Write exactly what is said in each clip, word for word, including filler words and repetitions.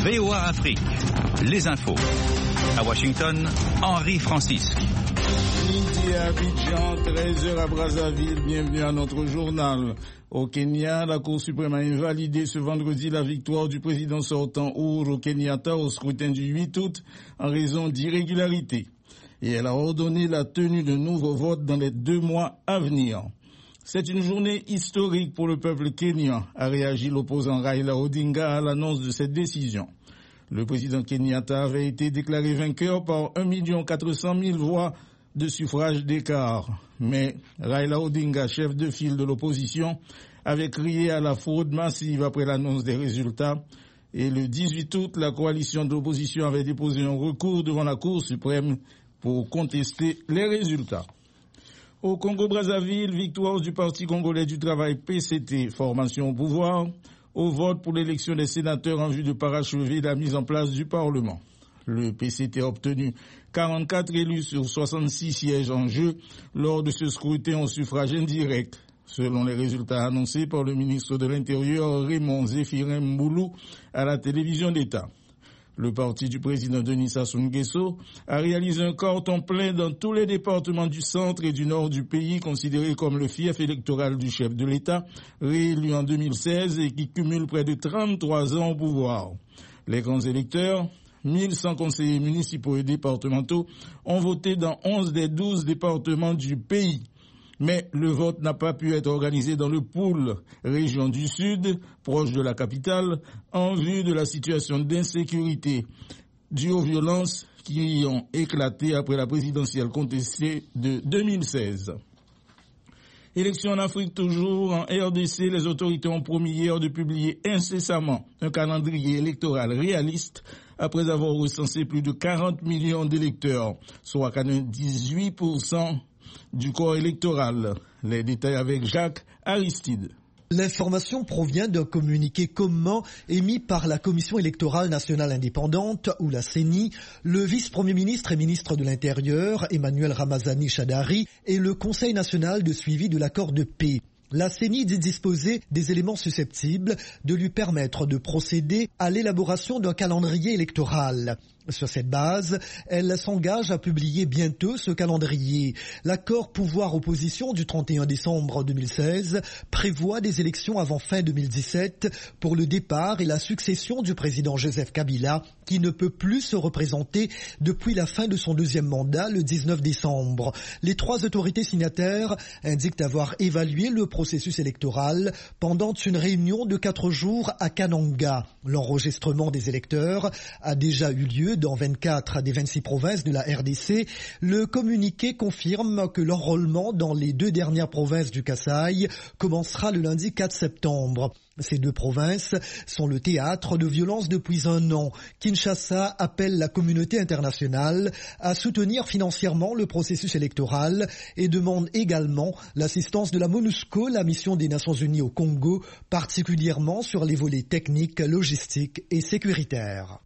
V O A Afrique, les infos. À Washington, Henri Francisque. Midi à Abidjan, treize heures à Brazzaville, bienvenue à notre journal. Au Kenya, la Cour suprême a invalidé ce vendredi la victoire du président sortant Uhuru Kenyatta au scrutin du huit août en raison d'irrégularités. Et elle a ordonné la tenue de nouveaux votes dans les deux mois à venir. C'est une journée historique pour le peuple kényan, a réagi l'opposant Raila Odinga à l'annonce de cette décision. Le président Kenyatta avait été déclaré vainqueur par un million quatre cent mille voix de suffrage d'écart. Mais Raila Odinga, chef de file de l'opposition, avait crié à la fraude massive après l'annonce des résultats. Et le dix-huit août, la coalition de l'opposition avait déposé un recours devant la Cour suprême pour contester les résultats. Au Congo-Brazzaville, victoire du Parti congolais du travail P C T, formation au pouvoir, au vote pour l'élection des sénateurs en vue de parachever la mise en place du Parlement. Le P C T a obtenu quarante-quatre élus sur soixante-six sièges en jeu lors de ce scrutin au suffrage indirect, selon les résultats annoncés par le ministre de l'Intérieur Raymond Zéphirin Mboulou à la télévision d'État. Le parti du président Denis Sassou Nguesso a réalisé un carton plein dans tous les départements du centre et du nord du pays, considérés comme le fief électoral du chef de l'État, réélu en deux mille seize et qui cumule près de trente-trois ans au pouvoir. Les grands électeurs, mille cent conseillers municipaux et départementaux, ont voté dans onze des douze départements du pays. Mais le vote n'a pas pu être organisé dans le Poul, région du Sud, proche de la capitale, en vue de la situation d'insécurité due aux violences qui y ont éclaté après la présidentielle contestée de deux mille seize. Élection en Afrique toujours, en R D C, les autorités ont promis hier de publier incessamment un calendrier électoral réaliste après avoir recensé plus de quarante millions d'électeurs, soit quatre-vingt-dix-huit pour cent du corps électoral. Les détails avec Jacques Aristide. L'information provient d'un communiqué commun émis par la Commission électorale nationale indépendante, ou la C E N I, le vice-premier ministre et ministre de l'Intérieur, Emmanuel Ramazani Shadari, et le Conseil national de suivi de l'accord de paix. La C E N I dit disposer des éléments susceptibles de lui permettre de procéder à l'élaboration d'un calendrier électoral. Sur cette base, elle s'engage à publier bientôt ce calendrier. L'accord pouvoir-opposition du trente et un décembre deux mille seize prévoit des élections avant fin deux mille dix-sept pour le départ et la succession du président Joseph Kabila, qui ne peut plus se représenter depuis la fin de son deuxième mandat le dix-neuf décembre. Les trois autorités signataires indiquent avoir évalué le processus électoral pendant une réunion de quatre jours à Kananga. L'enregistrement des électeurs a déjà eu lieu dans vingt-quatre des vingt-six provinces de la R D C. Le communiqué confirme que l'enrôlement dans les deux dernières provinces du Kasaï commencera le lundi quatre septembre. Ces deux provinces sont le théâtre de violences depuis un an. Kinshasa appelle la communauté internationale à soutenir financièrement le processus électoral et demande également l'assistance de la MONUSCO, la mission des Nations Unies au Congo, particulièrement sur les volets techniques, logistiques et sécuritaires.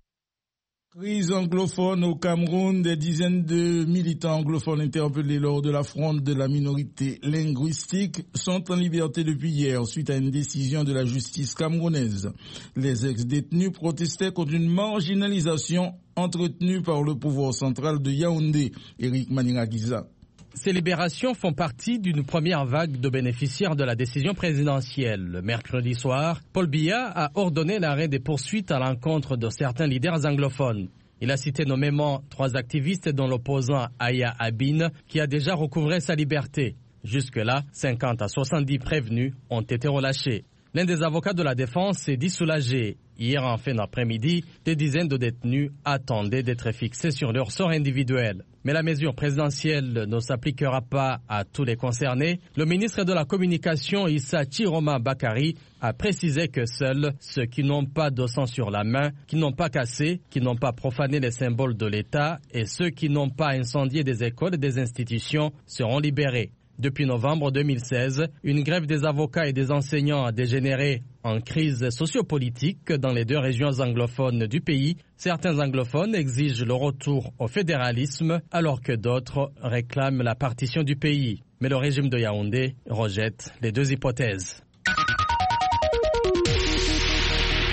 Crise anglophone au Cameroun, des dizaines de militants anglophones interpellés lors de la fronde de la minorité linguistique sont en liberté depuis hier suite à une décision de la justice camerounaise. Les ex-détenus protestaient contre une marginalisation entretenue par le pouvoir central de Yaoundé. Eric Maniragiza. Ces libérations font partie d'une première vague de bénéficiaires de la décision présidentielle. Le mercredi soir, Paul Biya a ordonné l'arrêt des poursuites à l'encontre de certains leaders anglophones. Il a cité nommément trois activistes dont l'opposant Aya Abine qui a déjà recouvré sa liberté. Jusque-là, cinquante à soixante-dix prévenus ont été relâchés. L'un des avocats de la défense s'est dit soulagé. Hier en fin d'après-midi, des dizaines de détenus attendaient d'être fixés sur leur sort individuel. Mais la mesure présidentielle ne s'appliquera pas à tous les concernés. Le ministre de la Communication, Issa Chiroma Bakari, a précisé que seuls ceux qui n'ont pas de sang sur la main, qui n'ont pas cassé, qui n'ont pas profané les symboles de l'État et ceux qui n'ont pas incendié des écoles et des institutions seront libérés. Depuis novembre deux mille seize, une grève des avocats et des enseignants a dégénéré en crise sociopolitique dans les deux régions anglophones du pays. Certains anglophones exigent le retour au fédéralisme alors que d'autres réclament la partition du pays. Mais le régime de Yaoundé rejette les deux hypothèses.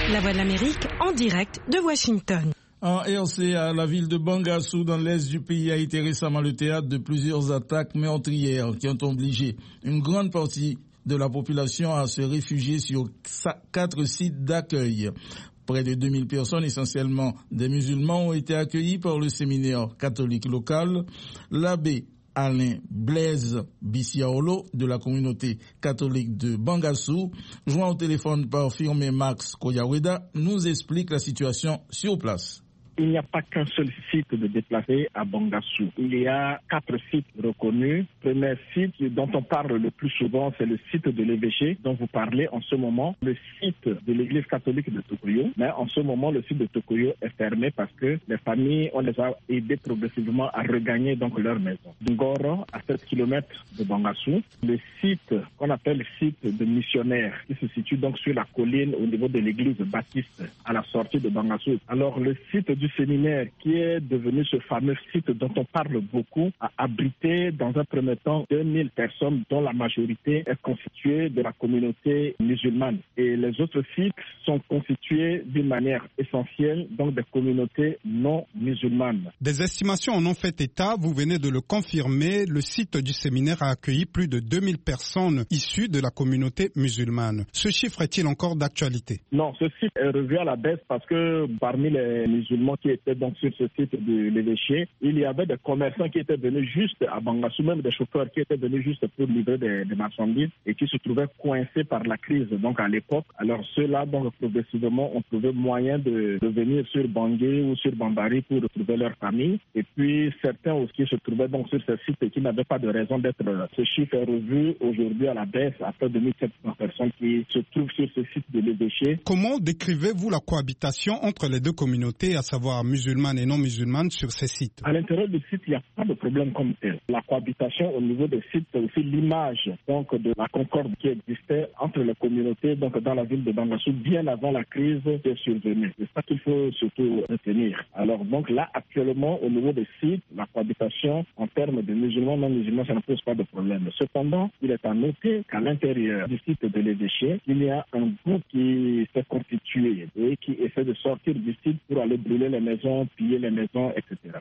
La Voix de l'Amérique en direct de Washington. En R C A, la ville de Bangassou, dans l'est du pays, a été récemment le théâtre de plusieurs attaques meurtrières qui ont obligé une grande partie de la population à se réfugier sur quatre sites d'accueil. Près de deux mille personnes, essentiellement des musulmans, ont été accueillis par le séminaire catholique local. L'abbé Alain Blaise Bissiaolo de la communauté catholique de Bangassou, joint au téléphone par Firmé Max Koyaweda, nous explique la situation sur place. Il n'y a pas qu'un seul site de déplacés à Bangassou. Il y a quatre sites reconnus. Le premier site dont on parle le plus souvent, c'est le site de l'évêché dont vous parlez en ce moment. Le site de l'église catholique de Tokoyo. Mais en ce moment, le site de Tokoyo est fermé parce que les familles, on les a aidés progressivement à regagner donc leur maison. Ngoro, à sept kilomètres de Bangassou. Le site qu'on appelle le site de missionnaires, qui se situe donc sur la colline au niveau de l'église baptiste à la sortie de Bangassou. Alors le site du séminaire, qui est devenu ce fameux site dont on parle beaucoup, a abrité dans un premier temps deux mille personnes dont la majorité est constituée de la communauté musulmane. Et les autres sites sont constitués d'une manière essentielle donc des communautés non musulmanes. Des estimations en ont fait état, vous venez de le confirmer, le site du séminaire a accueilli plus de deux mille personnes issues de la communauté musulmane. Ce chiffre est-il encore d'actualité? Non, ce site est revu à la baisse parce que parmi les musulmans qui étaient donc sur ce site de l'évêché, il y avait des commerçants qui étaient venus juste à Bangassou, même des chauffeurs qui étaient venus juste pour livrer des, des marchandises et qui se trouvaient coincés par la crise donc à l'époque. Alors ceux-là, donc progressivement, ont trouvé moyen de, de venir sur Bangui ou sur Bambari pour retrouver leur famille. Et puis certains aussi se trouvaient donc sur ce site et qui n'avaient pas de raison d'être. Ce chiffre est revu aujourd'hui à la baisse à près de mille sept cents personnes qui se trouvent sur ce site de l'évêché. Comment décrivez-vous la cohabitation entre les deux communautés, à savoir musulmanes et non musulmanes, sur ces sites? À l'intérieur du site, il n'y a pas de problème comme tel. La cohabitation au niveau des sites, c'est aussi l'image donc de la concorde qui existait entre les communautés donc dans la ville de Bangassou bien avant la crise qui est survenue. C'est ça qu'il faut surtout retenir. Alors donc là, actuellement, au niveau des sites, la cohabitation en termes de musulmans, non musulmans, ça ne pose pas de problème. Cependant, il est à noter qu'à l'intérieur du site de l'évêché, il y a un groupe qui s'est constitué et qui essaie de sortir du site pour aller brûler les maisons, piller les maisons, et cetera.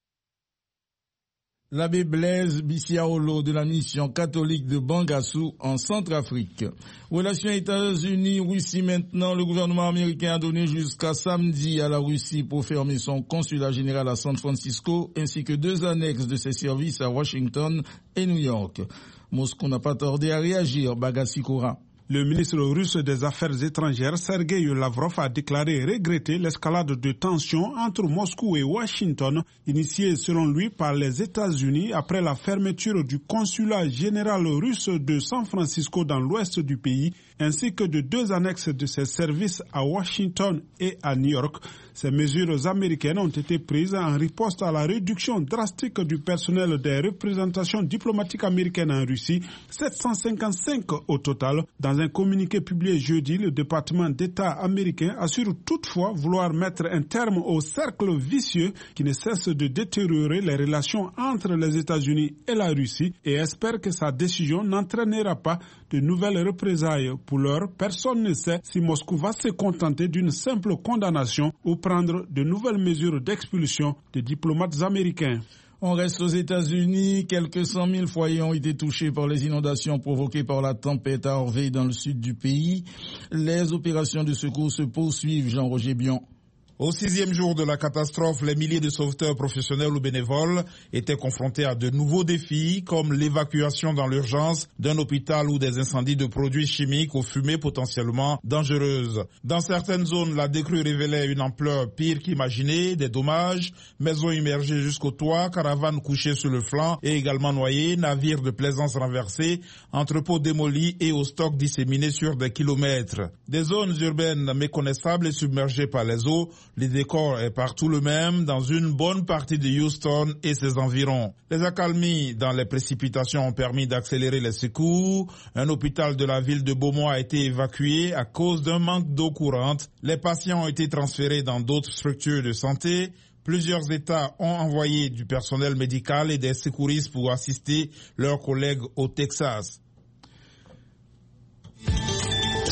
L'abbé Blaise Bissiaolo de la mission catholique de Bangassou en Centrafrique. Relations États-Unis-Russie maintenant. Le gouvernement américain a donné jusqu'à samedi à la Russie pour fermer son consulat général à San Francisco ainsi que deux annexes de ses services à Washington et New York. Moscou n'a pas tardé à réagir, Bagassi Kora. Le ministre russe des Affaires étrangères, Sergei Lavrov, a déclaré regretter l'escalade de tensions entre Moscou et Washington, initiée selon lui par les États-Unis après la fermeture du consulat général russe de San Francisco dans l'ouest du pays, ainsi que de deux annexes de ses services à Washington et à New York. Ces mesures américaines ont été prises en riposte à la réduction drastique du personnel des représentations diplomatiques américaines en Russie, sept cent cinquante-cinq au total. Dans un communiqué publié jeudi, le département d'État américain assure toutefois vouloir mettre un terme au cercle vicieux qui ne cesse de détériorer les relations entre les États-Unis et la Russie et espère que sa décision n'entraînera pas de nouvelles représailles. Pour l'heure, personne ne sait si Moscou va se contenter d'une simple condamnation ou prendre de nouvelles mesures d'expulsion des diplomates américains. On reste aux États-Unis. Quelques cent mille foyers ont été touchés par les inondations provoquées par la tempête Harvey dans le sud du pays. Les opérations de secours se poursuivent, Jean-Roger Bion. Au sixième jour de la catastrophe, les milliers de sauveteurs professionnels ou bénévoles étaient confrontés à de nouveaux défis, comme l'évacuation dans l'urgence d'un hôpital ou des incendies de produits chimiques aux fumées potentiellement dangereuses. Dans certaines zones, la décrue révélait une ampleur pire qu'imaginée, des dommages, maisons immergées jusqu'au toit, caravanes couchées sur le flanc et également noyées, navires de plaisance renversés, entrepôts démolis et aux stocks disséminés sur des kilomètres. Des zones urbaines méconnaissables et submergées par les eaux. Le décor est partout le même dans une bonne partie de Houston et ses environs. Les accalmies dans les précipitations ont permis d'accélérer les secours. Un hôpital de la ville de Beaumont a été évacué à cause d'un manque d'eau courante. Les patients ont été transférés dans d'autres structures de santé. Plusieurs États ont envoyé du personnel médical et des secouristes pour assister leurs collègues au Texas.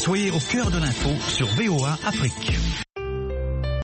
Soyez au cœur de l'info sur V O A Afrique.